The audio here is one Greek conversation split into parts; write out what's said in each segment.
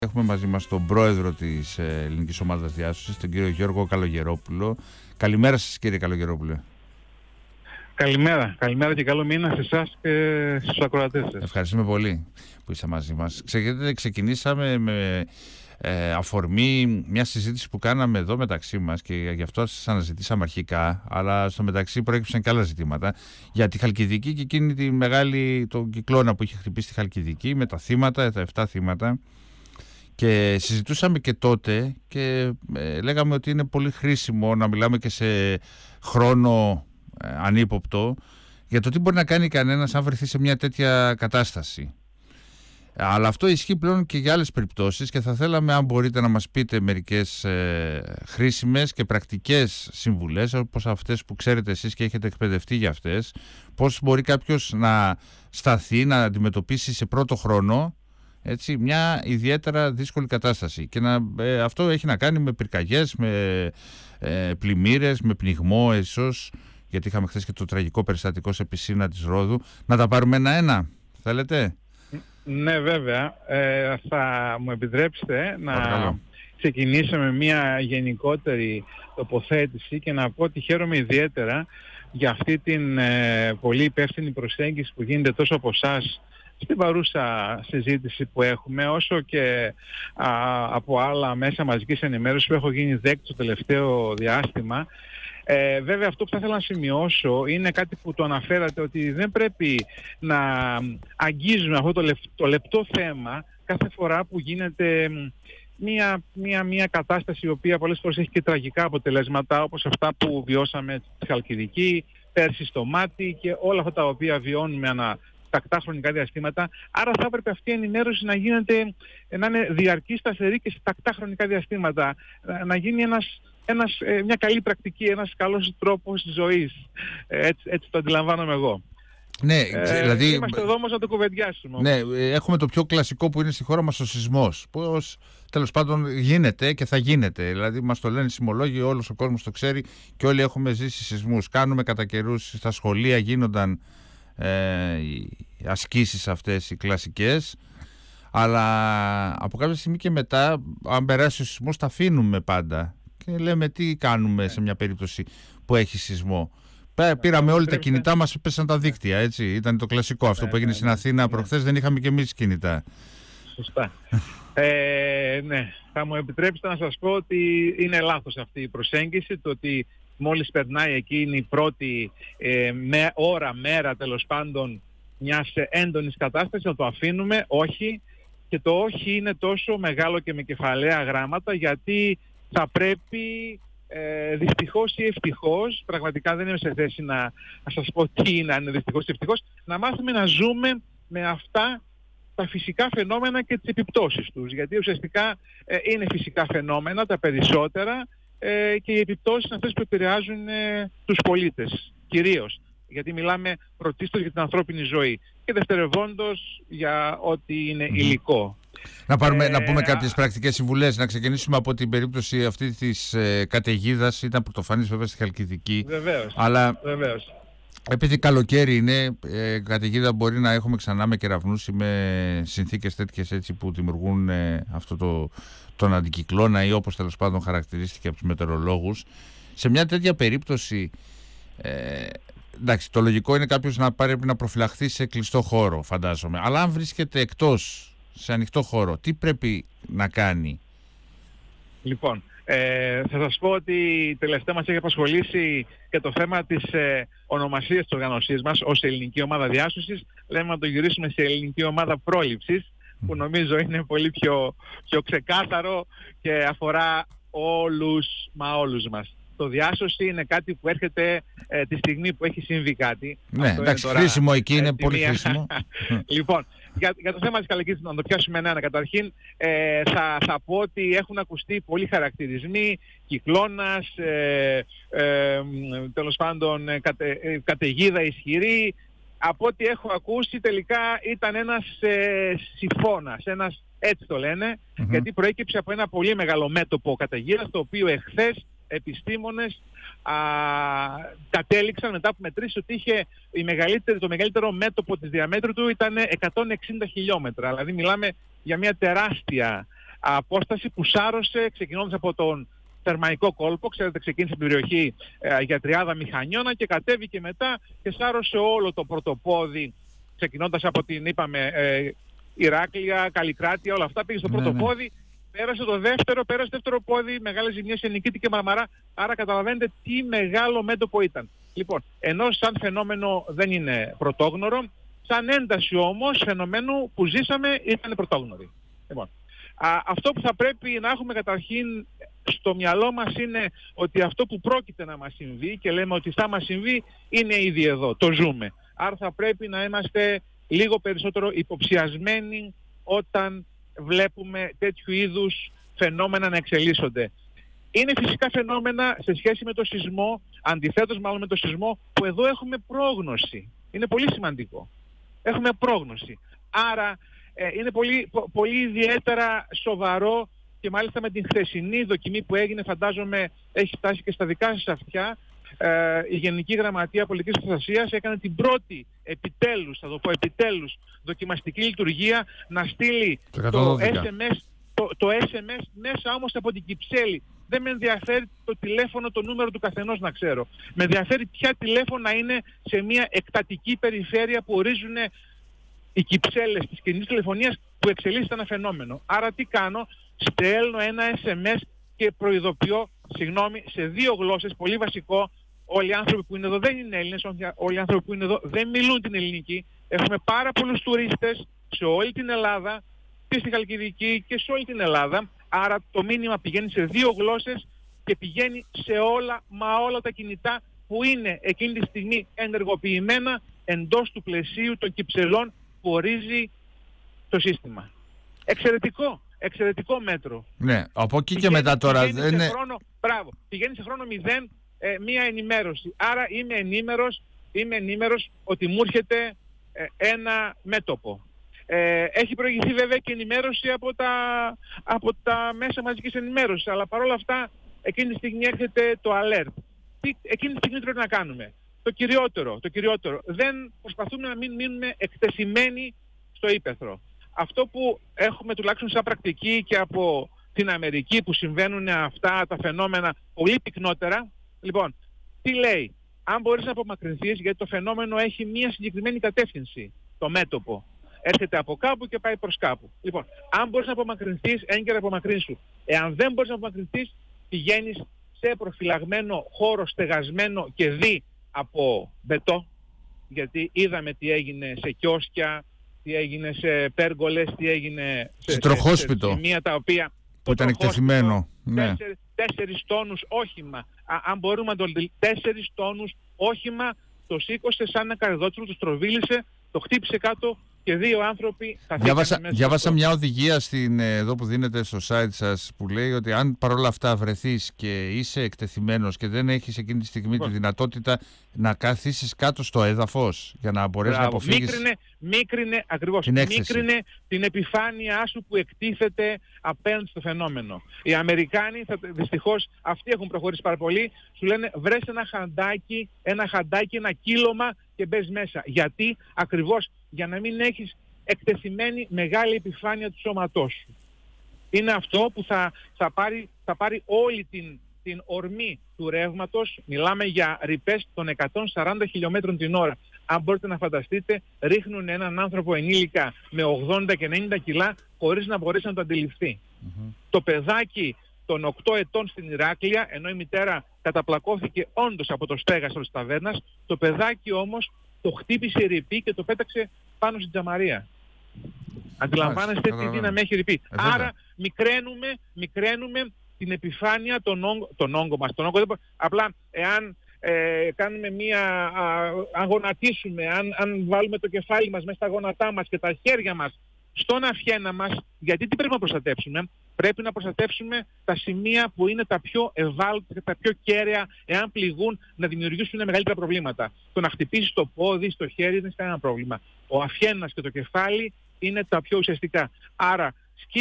Έχουμε μαζί μας τον πρόεδρο της Ελληνικής Ομάδας Διάσωσης, τον κύριο Γιώργο Καλογερόπουλο. Καλημέρα σας, κύριε Καλογερόπουλε. Καλημέρα. Καλημέρα και καλό μήνα σε εσάς και στους ακροατές σας. Ευχαριστούμε πολύ που είστε μαζί μας. Ξεκινήσαμε με αφορμή μια συζήτηση που κάναμε εδώ μεταξύ μας και γι' αυτό σας αναζητήσαμε αρχικά, αλλά στο μεταξύ προέκυψαν και άλλα ζητήματα για τη Χαλκιδική και εκείνη τη μεγάλη τον κυκλώνα που είχε χτυπήσει τη Χαλκιδική με τα θύματα, τα 7 θύματα. Και συζητούσαμε και τότε και λέγαμε ότι είναι πολύ χρήσιμο να μιλάμε και σε χρόνο ανύποπτο για το τι μπορεί να κάνει κανένας αν βρεθεί σε μια τέτοια κατάσταση. Αλλά αυτό ισχύει πλέον και για άλλες περιπτώσεις και θα θέλαμε, αν μπορείτε, να μας πείτε μερικές χρήσιμες και πρακτικές συμβουλές, όπως αυτές που ξέρετε εσείς και έχετε εκπαιδευτεί για αυτές, πώς μπορεί κάποιος να σταθεί, να αντιμετωπίσει σε πρώτο χρόνο μια ιδιαίτερα δύσκολη κατάσταση. Και αυτό έχει να κάνει με πυρκαγιές, με πλημμύρες, με πνιγμό ίσως, γιατί είχαμε χθες και το τραγικό περιστατικό σε πισίνα της Ρόδου. Να τα πάρουμε ένα-ένα, θέλετε? Ναι, βέβαια. Θα μου επιτρέψετε να ξεκινήσω με μια γενικότερη τοποθέτηση και να πω ότι χαίρομαι ιδιαίτερα για αυτή την πολύ υπεύθυνη προσέγγιση που γίνεται τόσο από εσάς στην παρούσα συζήτηση που έχουμε, όσο και από άλλα μέσα μαζικής ενημέρωσης που έχω γίνει δέκτη το τελευταίο διάστημα. Βέβαια, αυτό που θα ήθελα να σημειώσω είναι κάτι που το αναφέρατε, ότι δεν πρέπει να αγγίζουμε αυτό το λεπτό θέμα κάθε φορά που γίνεται μια κατάσταση η οποία πολλές φορές έχει και τραγικά αποτελέσματα, όπως αυτά που βιώσαμε στη Χαλκιδική, πέρσι στο Μάτι και όλα αυτά τα οποία βιώνουμε ανά τακτά χρονικά διαστήματα. Άρα θα έπρεπε αυτή η ενημέρωση να γίνεται, να είναι διαρκή, σταθερή και σε τακτά χρονικά διαστήματα. Να γίνει μια καλή πρακτική, ένας καλός τρόπος ζωής. Έτσι το αντιλαμβάνομαι εγώ. Ναι, δηλαδή, είμαστε εδώ όμως να το κουβεντιάσουμε. Ναι, έχουμε το πιο κλασικό που είναι στη χώρα μας, ο σεισμός. Πώς τέλος πάντων γίνεται και θα γίνεται. Δηλαδή μας το λένε οι σεισμολόγοι, όλος ο κόσμος το ξέρει και όλοι έχουμε ζήσει σεισμούς. Κάνουμε κατά καιρούς, στα σχολεία γίνονταν οι ασκήσεις αυτές οι κλασικές, αλλά από κάποια στιγμή και μετά, αν περάσει ο σεισμός, τα αφήνουμε πάντα και λέμε τι κάνουμε σε μια περίπτωση που έχει σεισμό. Πήραμε όλοι τα κινητά μας, πέσαν τα δίκτυα, έτσι. Ήταν το κλασικό αυτό που έγινε στην Αθήνα προχθές, δεν είχαμε και εμείς κινητά. Σωστά. Ναι, θα μου επιτρέψετε να σας πω ότι είναι λάθος αυτή η προσέγγιση, το ότι μόλις περνάει εκείνη η πρώτη μέρα τέλος πάντων μιας έντονης κατάστασης να το αφήνουμε. Όχι, και το όχι είναι τόσο μεγάλο και με κεφαλαία γράμματα, γιατί θα πρέπει δυστυχώς ή ευτυχώς, πραγματικά δεν είμαι σε θέση να σας πω τι είναι, αν είναι δυστυχώς ή ευτυχώς, να μάθουμε να ζούμε με αυτά τα φυσικά φαινόμενα και τις επιπτώσεις τους, γιατί ουσιαστικά είναι φυσικά φαινόμενα τα περισσότερα, και οι επιπτώσεις είναι αυτές που επηρεάζουν τους πολίτες κυρίως, γιατί μιλάμε πρωτίστως για την ανθρώπινη ζωή και δευτερευόντως για ό,τι είναι υλικό. Να πούμε κάποιες πρακτικές συμβουλές. Να ξεκινήσουμε από την περίπτωση αυτή της καταιγίδας. Ήταν πρωτοφανής βέβαια στη Χαλκιδική. Βεβαίως, αλλά βεβαίως. Επειδή καλοκαίρι είναι, καταιγίδα μπορεί να έχουμε ξανά με κεραυνούς ή με συνθήκες τέτοιες έτσι που δημιουργούν αυτό τον αντικυκλώνα ή όπως τέλος πάντων χαρακτηρίστηκε από τους μετεωρολόγους. Σε μια τέτοια περίπτωση, εντάξει, το λογικό είναι κάποιος να πρέπει να προφυλαχθεί σε κλειστό χώρο, φαντάζομαι. Αλλά αν βρίσκεται εκτός, σε ανοιχτό χώρο, τι πρέπει να κάνει? Λοιπόν, θα σας πω ότι τελευταία μας έχει απασχολήσει και το θέμα της ονομασίας της οργανωσίας μας ως Ελληνική Ομάδα Διάσωσης. Λέμε να το γυρίσουμε σε Ελληνική Ομάδα Πρόληψης, που νομίζω είναι πολύ πιο ξεκάθαρο και αφορά όλους μας. Το διάσωση είναι κάτι που έρχεται τη στιγμή που έχει συμβεί κάτι. Ναι, εντάξει, χρήσιμο εκεί, είναι πολύ χρήσιμο. Λοιπόν, για το θέμα της Χαλκιδικής, να το πιάσουμε ένα. Καταρχήν, θα πω ότι έχουν ακουστεί πολλοί χαρακτηρισμοί, κυκλώνας, τέλος πάντων καταιγίδα ισχυρή. Από ό,τι έχω ακούσει, τελικά ήταν ένας σιφώνας, έτσι το λένε, γιατί προέκυψε από ένα πολύ μεγάλο μέτωπο καταιγίδας, το οποίο εχθές επιστήμονες κατέληξαν μετά από μετρήσεις ότι είχε το μεγαλύτερο μέτωπο της διαμέτρου του ήταν 160 χιλιόμετρα. Δηλαδή μιλάμε για μια τεράστια απόσταση που σάρωσε ξεκινώντας από τον Θερμαϊκό κόλπο. Ξέρετε, ξεκίνησε την περιοχή για τριάδα Μηχανιώνα και κατέβηκε μετά και σάρωσε όλο το πρωτοπόδι, ξεκινώντας από την, είπαμε, Ηράκλεια, Καλλικράτεια, όλα αυτά. Πήγε στο πρώτο πόδι, πέρασε το δεύτερο πόδι, μεγάλες ζημιές σε Νικήτη και Μαρμαρά. Άρα καταλαβαίνετε τι μεγάλο μέτωπο ήταν. Λοιπόν, ενώ σαν φαινόμενο δεν είναι πρωτόγνωρο, σαν ένταση όμως φαινομένου που ζήσαμε ήταν πρωτόγνωρη. Λοιπόν, αυτό που θα πρέπει να έχουμε καταρχήν στο μυαλό μας είναι ότι αυτό που πρόκειται να μας συμβεί και λέμε ότι θα μας συμβεί είναι ήδη εδώ, το ζούμε. Άρα θα πρέπει να είμαστε λίγο περισσότερο υποψιασμένοι όταν βλέπουμε τέτοιου είδους φαινόμενα να εξελίσσονται. Είναι φυσικά φαινόμενα σε σχέση με το σεισμό, αντιθέτως μάλλον με το σεισμό, που εδώ έχουμε πρόγνωση. Είναι πολύ σημαντικό. Έχουμε πρόγνωση. Άρα είναι πολύ ιδιαίτερα σοβαρό και μάλιστα με την χθεσινή δοκιμή που έγινε, φαντάζομαι έχει φτάσει και στα δικά σας αυτιά. Η Γενική Γραμματεία Πολιτικής Προστασίας έκανε την πρώτη επιτέλους δοκιμαστική λειτουργία να στείλει το SMS μέσα όμως από την Κυψέλη. Δεν με ενδιαφέρει το τηλέφωνο, το νούμερο του καθενός να ξέρω. Με ενδιαφέρει ποια τηλέφωνα είναι σε μια εκτατική περιφέρεια που ορίζουν οι κυψέλες της κινητής τηλεφωνίας που εξελίσσεται ένα φαινόμενο. Άρα τι κάνω? Στέλνω ένα SMS και προειδοποιώ, σε 2 γλώσσες, πολύ βασικό. Όλοι οι άνθρωποι που είναι εδώ δεν είναι Έλληνες, όλοι οι άνθρωποι που είναι εδώ δεν μιλούν την ελληνική. Έχουμε πάρα πολλούς τουρίστες σε όλη την Ελλάδα και στη Χαλκιδική και σε όλη την Ελλάδα. Άρα το μήνυμα πηγαίνει σε 2 γλώσσες και πηγαίνει σε όλα τα κινητά που είναι εκείνη τη στιγμή ενεργοποιημένα εντός του πλαισίου των κυψελών που ορίζει το σύστημα. Εξαιρετικό μέτρο. Ναι, από εκεί και μετά τώρα πηγαίνει σε χρόνο 0 μία ενημέρωση. Άρα είμαι ενήμερος ότι μου έρχεται ένα μέτωπο. Έχει προηγηθεί βέβαια και ενημέρωση από τα μέσα μαζικής ενημέρωσης, αλλά παρόλα αυτά εκείνη τη στιγμή έρχεται το alert. Εκείνη τη στιγμή πρέπει να κάνουμε? Το κυριότερο, δεν προσπαθούμε να μην μείνουμε εκτεθειμένοι στο ύπαιθρο. Αυτό που έχουμε τουλάχιστον σαν πρακτική και από την Αμερική που συμβαίνουν αυτά τα φαινόμενα πολύ πυκνότερα. Λοιπόν, τι λέει? Αν μπορείς να απομακρυνθείς, γιατί το φαινόμενο έχει μία συγκεκριμένη κατεύθυνση, το μέτωπο. Έρχεται από κάπου και πάει προς κάπου. Λοιπόν, αν μπορείς να απομακρυνθείς, έγκαιρα απομακρύνσου. Εάν δεν μπορείς να απομακρυνθείς, πηγαίνεις σε προφυλαγμένο χώρο, στεγασμένο και δι από μπετό, γιατί είδαμε τι έγινε σε κιόσκια, τι έγινε σε πέργολες, τι έγινε σε σημεία τα οποία που ήταν εκτεθειμένο. 4 τόνους όχημα. Αν μπορούμε να το 4 τόνους όχημα, το σήκωσε σαν ένα καρεδότσιλο, το στροβίλησε, το χτύπησε κάτω και 2 άνθρωποι Διάβασα μια οδηγία εδώ που δίνεται στο site σας που λέει ότι αν παρόλα αυτά βρεθείς και είσαι εκτεθειμένος και δεν έχεις εκείνη τη στιγμή τη δυνατότητα να καθίσεις κάτω στο έδαφος για να μπορέσεις να αποφύγεις μίκρινε την επιφάνειά σου που εκτίθεται απέναντι στο φαινόμενο. Οι Αμερικάνοι, δυστυχώς αυτοί έχουν προχωρήσει πάρα πολύ, σου λένε βρες ένα χαντάκι, ένα κύλωμα και μπες μέσα. Γιατί? Ακριβώς για να μην έχεις εκτεθειμένη μεγάλη επιφάνεια του σώματός σου. Είναι αυτό που θα πάρει όλη την ορμή του ρεύματος. Μιλάμε για ρηπές των 140 χιλιόμετρων την ώρα. Αν μπορείτε να φανταστείτε, ρίχνουν έναν άνθρωπο ενήλικα με 80 και 90 κιλά χωρίς να μπορέσει να το αντιληφθεί. Το παιδάκι των 8 ετών στην Ηράκλεια, ενώ η μητέρα καταπλακώθηκε όντως από το στέγαστρο της ταβέρνας, το παιδάκι όμως το χτύπησε η ρηπή και το πέταξε πάνω στην τζαμαρία. Αντιλαμβάνεστε τι δύναμη έχει ρηπή. Άρα μικραίνουμε την επιφάνεια, τον όγκο μας. Απλά εάν κάνουμε αν γονατίσουμε, αν βάλουμε το κεφάλι μας μέσα στα γόνατά μας και τα χέρια μας στον αυχένα μας, γιατί τι πρέπει να προστατεύσουμε? Πρέπει να προστατεύσουμε τα σημεία που είναι τα πιο ευάλωτα και τα πιο κέραια, εάν πληγούν, να δημιουργήσουν μεγαλύτερα προβλήματα. Το να χτυπήσεις το πόδι, στο χέρι δεν είναι κανένα πρόβλημα. Ο αυχένας και το κεφάλι είναι τα πιο ουσιαστικά. Άρα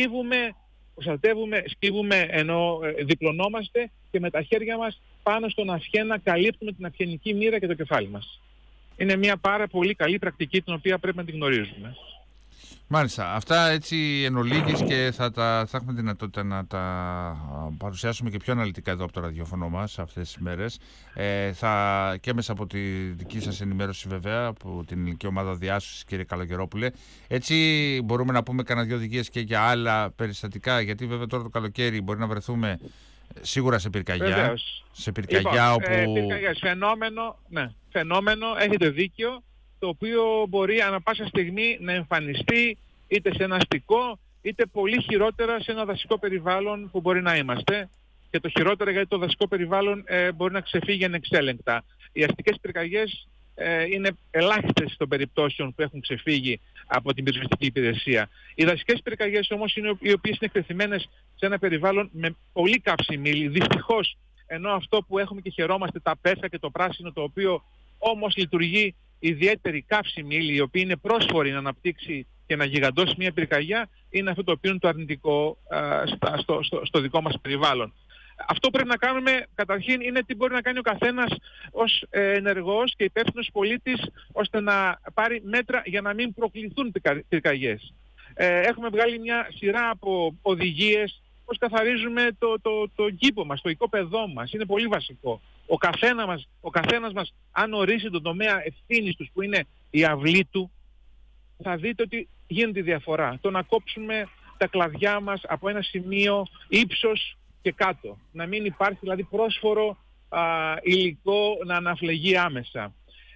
σκύβουμε ενώ διπλωνόμαστε και με τα χέρια μας πάνω στον αυχένα καλύπτουμε την αυχενική μοίρα και το κεφάλι μας. Είναι μια πάρα πολύ καλή πρακτική την οποία πρέπει να την γνωρίζουμε. Μάλιστα. Αυτά έτσι εν ολίγης, και θα έχουμε δυνατότητα να τα παρουσιάσουμε και πιο αναλυτικά εδώ από το ραδιόφωνο μας αυτές τις μέρες. Και μέσα από τη δική σας ενημέρωση βέβαια, από την Ελληνική Ομάδα Διάσωσης, κύριε Καλογερόπουλε. Έτσι μπορούμε να πούμε κανένα 2 οδηγίες και για άλλα περιστατικά, γιατί βέβαια τώρα το καλοκαίρι μπορεί να βρεθούμε σίγουρα σε πυρκαγιά. Βεβαίως. Σε πυρκαγιά όπου... Πυρκαγιάς. Φαινόμενο, έχετε δίκιο, το οποίο μπορεί ανά πάσα στιγμή να εμφανιστεί είτε σε ένα αστικό, είτε πολύ χειρότερα σε ένα δασικό περιβάλλον που μπορεί να είμαστε. Και το χειρότερο, γιατί το δασικό περιβάλλον μπορεί να ξεφύγει ανεξέλεγκτα. Οι αστικές πυρκαγιές είναι ελάχιστες των περιπτώσεων που έχουν ξεφύγει από την πυροσβεστική υπηρεσία. Οι δασικές πυρκαγιές όμως είναι οι οποίες είναι εκτεθειμένες σε ένα περιβάλλον με πολύ καύσιμη ύλη. Δυστυχώς, ενώ αυτό που έχουμε και χαιρόμαστε, τα πέφα και το πράσινο, το οποίο όμως λειτουργεί ιδιαίτερη καύσιμη ύλη, η οποία είναι πρόσφορη να αναπτύξει και να γιγαντώσει μια πυρκαγιά, είναι αυτό το οποίο είναι το αρνητικό στο δικό μας περιβάλλον. Αυτό που πρέπει να κάνουμε καταρχήν είναι τι μπορεί να κάνει ο καθένας ως ενεργός και υπεύθυνος πολίτης, ώστε να πάρει μέτρα για να μην προκληθούν πυρκαγιές. Έχουμε βγάλει μια σειρά από οδηγίες πώς καθαρίζουμε το κήπο μας, το οικόπεδό μας. Είναι πολύ βασικό. Ο καθένας μας, αν ορίσει τον τομέα ευθύνης τους, που είναι η αυλή του, θα δείτε ότι γίνεται η διαφορά. Το να κόψουμε τα κλαδιά μας από ένα σημείο ύψος και κάτω. Να μην υπάρχει δηλαδή πρόσφορο υλικό να αναφλεγεί άμεσα.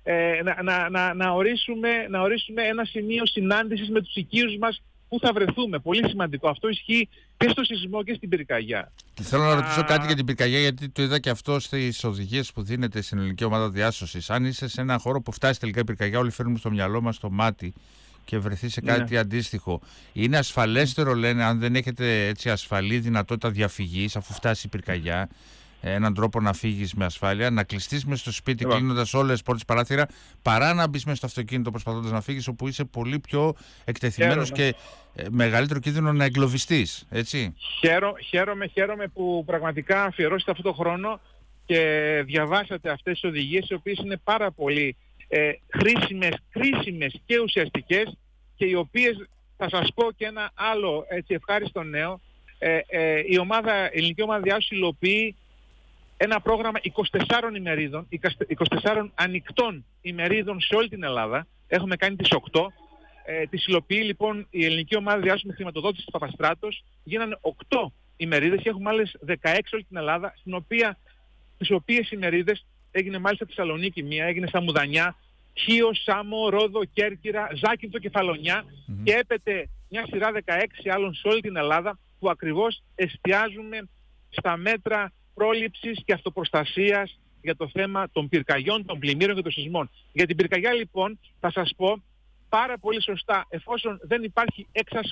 Να ορίσουμε ένα σημείο συνάντησης με τους οικείους μας που θα βρεθούμε. Πολύ σημαντικό. Αυτό ισχύει και στο σεισμό και στην πυρκαγιά. Θέλω να ρωτήσω κάτι για την πυρκαγιά, γιατί το είδα και αυτό στις οδηγίες που δίνεται στην Ελληνική Ομάδα Διάσωσης. Αν είσαι σε έναν χώρο που φτάσει τελικά η πυρκαγιά, όλοι φέρνουμε στο μυαλό μας το μάτι και βρεθεί σε κάτι αντίστοιχο. Είναι ασφαλέστερο, λένε, αν δεν έχετε έτσι ασφαλή δυνατότητα διαφυγής, αφού φτάσει η πυρκαγιά, έναν τρόπο να φύγεις με ασφάλεια, να κλειστείς μες στο σπίτι κλείνοντας όλες τις πόρτες παράθυρα, παρά να μπεις μες στο αυτοκίνητο προσπαθώντας να φύγεις, όπου είσαι πολύ πιο εκτεθειμένος και μεγαλύτερο κίνδυνο να εγκλωβιστείς, έτσι. Χαίρομαι που πραγματικά αφιερώσετε αυτό το χρόνο και διαβάσατε αυτές τις οδηγίες, οι οποίες είναι πάρα πολύ χρήσιμες και ουσιαστικές, και οι οποίες, θα σας πω και ένα άλλο έτσι ευχάριστο νέο, η Ελληνική Ομάδα Διάσωσης υλοποιεί ένα πρόγραμμα 24 ημερίδων, 24 ανοιχτών ημερίδων σε όλη την Ελλάδα. Έχουμε κάνει τις 8. Τις υλοποιεί λοιπόν η Ελληνική Ομάδα Διάσωσης με χρηματοδότηση της Παπαστράτος. Γίνανε 8 ημερίδες και έχουμε άλλες 16 σε όλη την Ελλάδα, τις οποίες ημερίδες έγινε μάλιστα στη Θεσσαλονίκη μία, έγινε στα Μουδανιά, Χίο, Σάμο, Ρόδο, Κέρκυρα, Ζάκυνθο, Κεφαλονιά, και έπεται μια σειρά 16 άλλων σε όλη την Ελλάδα, που ακριβώς εστιάζουμε στα μέτρα πρόληψης και αυτοπροστασίας για το θέμα των πυρκαγιών, των πλημμύρων και των σεισμών. Για την πυρκαγιά λοιπόν θα σας πω πάρα πολύ σωστά, εφόσον δεν υπάρχει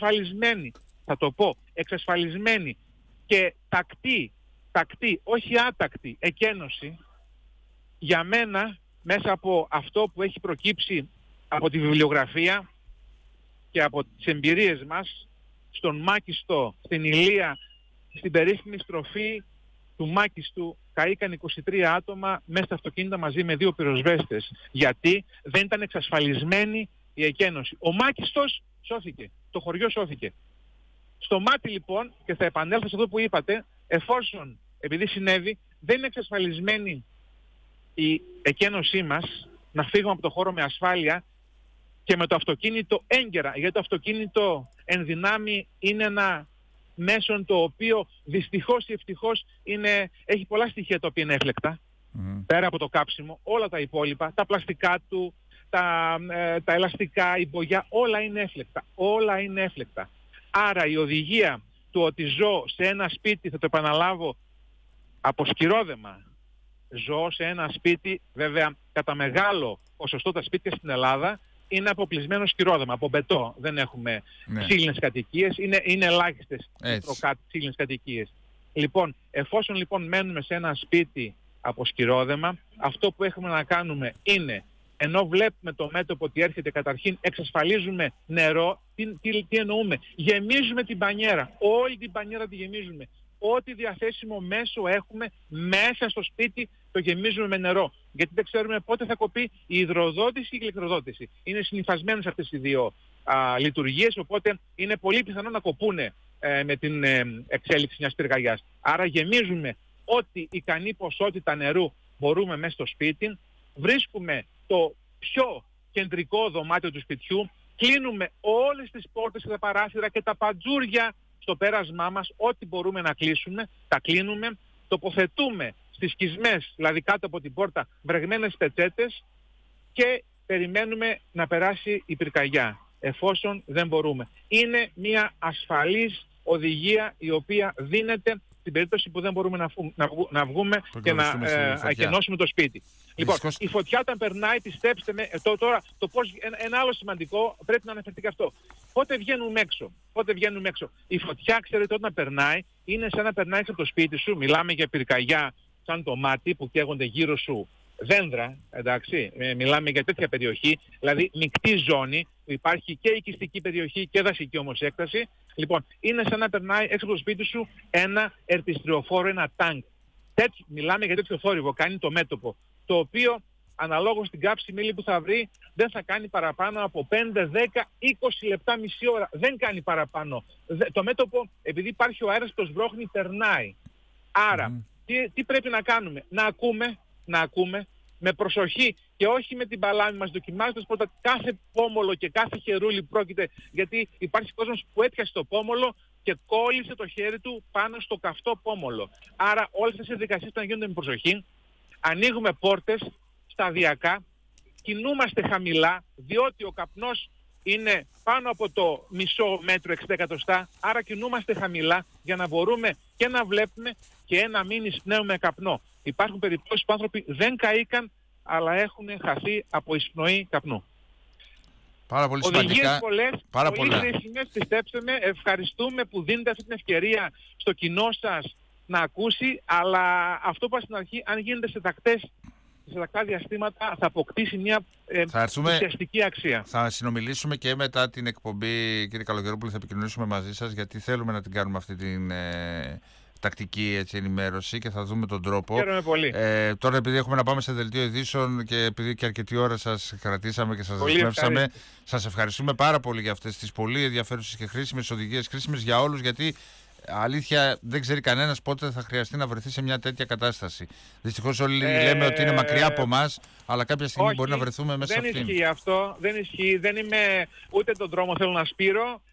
εξασφαλισμένη και τακτή, όχι άτακτη εκένωση, για μένα, μέσα από αυτό που έχει προκύψει από τη βιβλιογραφία και από τις εμπειρίες μας, στον Μάκιστο, στην Ηλία, στην περίφημη στροφή του Μάκιστου, καήκαν 23 άτομα μέσα στα αυτοκίνητα μαζί με 2 πυροσβέστες. Γιατί δεν ήταν εξασφαλισμένη η εκένωση. Ο Μάκιστος σώθηκε, το χωριό σώθηκε. Στο μάτι λοιπόν, και θα επανέλθω σε αυτό που είπατε, εφόσον, επειδή συνέβη, δεν είναι εξασφαλισμένη η εκένωσή μας, να φύγουμε από το χώρο με ασφάλεια και με το αυτοκίνητο έγκαιρα, γιατί το αυτοκίνητο εν δυνάμει είναι ένα μέσον το οποίο δυστυχώς ή ευτυχώς έχει πολλά στοιχεία τα οποία είναι έφλεκτα, πέρα από το κάψιμο, όλα τα υπόλοιπα, τα πλαστικά του, τα ελαστικά, η μπογιά, όλα είναι έφλεκτα. Άρα η οδηγία του ότι ζω σε ένα σπίτι, θα το επαναλάβω, από σκυρόδεμα, ζω σε ένα σπίτι, βέβαια κατά μεγάλο ποσοστό τα σπίτια στην Ελλάδα είναι αποπλισμένο σκυρόδεμα, από μπετό. Δεν έχουμε ξύλινες κατοικίες, είναι ελάχιστες ξύλινες κατοικίες. Λοιπόν, εφόσον λοιπόν μένουμε σε ένα σπίτι από σκυρόδεμα, αυτό που έχουμε να κάνουμε είναι, ενώ βλέπουμε το μέτωπο ότι έρχεται, καταρχήν εξασφαλίζουμε νερό. Τι εννοούμε? Γεμίζουμε την μπανιέρα, όλη την μπανιέρα τη γεμίζουμε. Ό,τι διαθέσιμο μέσο έχουμε μέσα στο σπίτι το γεμίζουμε με νερό. Γιατί δεν ξέρουμε πότε θα κοπεί η υδροδότηση και η ηλεκτροδότηση. Είναι συνυφασμένες αυτές οι δύο λειτουργίες, οπότε είναι πολύ πιθανό να κοπούνε με την εξέλιξη μιας πυρκαγιάς. Άρα γεμίζουμε ό,τι ικανή ποσότητα νερού μπορούμε μέσα στο σπίτι, βρίσκουμε το πιο κεντρικό δωμάτιο του σπιτιού, κλείνουμε όλες τις πόρτες και τα παράθυρα και τα παντζούρια στο πέρασμά μας, ό,τι μπορούμε να κλείσουμε, τα κλείνουμε, τοποθετούμε στις σκισμές, δηλαδή κάτω από την πόρτα, βρεγμένες πετσέτες και περιμένουμε να περάσει η πυρκαγιά, εφόσον δεν μπορούμε. Είναι μια ασφαλής οδηγία η οποία δίνεται στην περίπτωση που δεν μπορούμε να βγούμε και να ακενώσουμε το σπίτι. Λοιπόν, η φωτιά όταν περνάει, πιστέψτε με, τώρα το πώς, ένα άλλο σημαντικό πρέπει να αναφερθεί και αυτό. Πότε βγαίνουμε έξω. Η φωτιά, ξέρετε, όταν περνάει, είναι σαν να περνάει από το σπίτι σου. Μιλάμε για πυρκαγιά σαν το μάτι που καίγονται γύρω σου δέντρα, εντάξει, μιλάμε για τέτοια περιοχή, δηλαδή μεικτή ζώνη, υπάρχει και οικιστική περιοχή και δασική όμως έκταση. Λοιπόν, είναι σαν να περνάει έξω από το σπίτι σου ένα ερπιστριοφόρο, ένα τάγκ. Μιλάμε για τέτοιο θόρυβο, κάνει το μέτωπο, το οποίο αναλόγως στην κάψιμη ύλη που θα βρει δεν θα κάνει παραπάνω από 5, 10, 20 λεπτά, μισή ώρα. Δεν κάνει παραπάνω. Το μέτωπο, επειδή υπάρχει ο αέρας που το σβρώχνει, περνάει. Άρα, τι πρέπει να κάνουμε? Να ακούμε με προσοχή και όχι με την παλάμη μας, δοκιμάζοντας πρώτα κάθε πόμολο και κάθε χερούλι πρόκειται, γιατί υπάρχει κόσμος που έπιασε το πόμολο και κόλλησε το χέρι του πάνω στο καυτό πόμολο. Άρα όλες τις διαδικασίες να γίνονται με προσοχή, ανοίγουμε πόρτες σταδιακά, κινούμαστε χαμηλά, διότι ο καπνός είναι πάνω από το μισό μέτρο 60 εκατοστά, άρα κινούμαστε χαμηλά για να μπορούμε και να βλέπουμε και να μην εισπνέουμε καπνό. Υπάρχουν περιπτώσεις που άνθρωποι δεν καήκαν, αλλά έχουν χαθεί από εισπνοή καπνού. Πάρα πολύ σημαντικά. Πολύ χρήσιμες, πιστέψτε με. Ευχαριστούμε που δίνετε αυτή την ευκαιρία στο κοινό σας να ακούσει, αλλά αυτό που στην αρχή, αν γίνεται σε τακτά διαστήματα, θα αποκτήσει μια ουσιαστική αξία. Θα συνομιλήσουμε και μετά την εκπομπή, κύριε Καλογερόπουλε, θα επικοινωνήσουμε μαζί σας, γιατί θέλουμε να την κάνουμε αυτή την τακτική ενημέρωση και θα δούμε τον τρόπο. Χαίρομαι πολύ. Τώρα, επειδή έχουμε να πάμε σε δελτίο ειδήσεων και επειδή και αρκετή ώρα σας κρατήσαμε και σας δεσμεύσαμε, σας ευχαριστούμε πάρα πολύ για αυτές τις πολύ ενδιαφέρουσες και χρήσιμες οδηγίες, χρήσιμες για όλους, γιατί αλήθεια δεν ξέρει κανένας πότε θα χρειαστεί να βρεθεί σε μια τέτοια κατάσταση. Δυστυχώς όλοι λέμε ότι είναι μακριά από εμάς, αλλά κάποια στιγμή μπορεί να βρεθούμε μέσα σε αυτήν. Δεν ισχύει αυτό, δεν ισχύει, δεν είμαι ούτε τον δρόμο θέλω να σπείρω.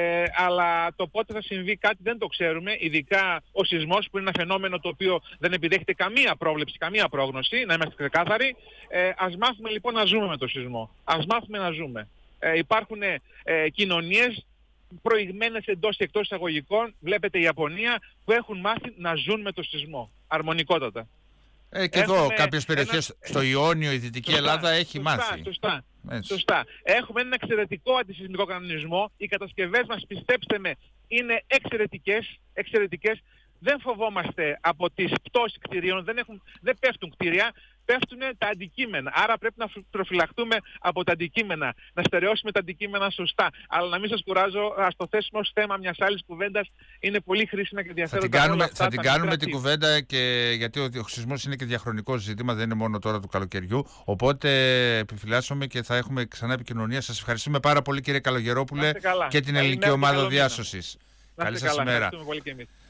Αλλά το πότε θα συμβεί κάτι δεν το ξέρουμε, ειδικά ο σεισμός που είναι ένα φαινόμενο το οποίο δεν επιδέχεται καμία πρόβλεψη, καμία πρόγνωση, να είμαστε ξεκάθαροι. Ας μάθουμε λοιπόν να ζούμε με το σεισμό. Ας μάθουμε να ζούμε. Υπάρχουν κοινωνίες προηγμένες εντός και εκτός εισαγωγικών, βλέπετε η Ιαπωνία, που έχουν μάθει να ζουν με το σεισμό, αρμονικότατα. Και εδώ κάποιες περιοχές στο Ιόνιο, η Δυτική Ελλάδα έχει μάθει. Σωστά. Έχουμε ένα εξαιρετικό αντισεισμικό κανονισμό. Οι κατασκευές μας, πιστέψτε με, είναι εξαιρετικές. Δεν φοβόμαστε από τις πτώσεις κτηρίων, δεν πέφτουν κτίρια, πέφτουν τα αντικείμενα. Άρα πρέπει να προφυλαχτούμε από τα αντικείμενα, να στερεώσουμε τα αντικείμενα σωστά. Αλλά να μην σας κουράζω, ας το θέσουμε ως θέμα μιας άλλης κουβέντας, είναι πολύ χρήσιμα και ενδιαφέροντα. Θα την κάνουμε την κουβέντα, και γιατί ο σεισμός είναι και διαχρονικό ζήτημα, δεν είναι μόνο τώρα του καλοκαιριού. Οπότε επιφυλάσσομαι και θα έχουμε ξανά επικοινωνία. Σας ευχαριστούμε πάρα πολύ, κύριε Καλογερόπουλε, και την ελληνική ομάδα διάσωσης. Καλή σας ημέρα.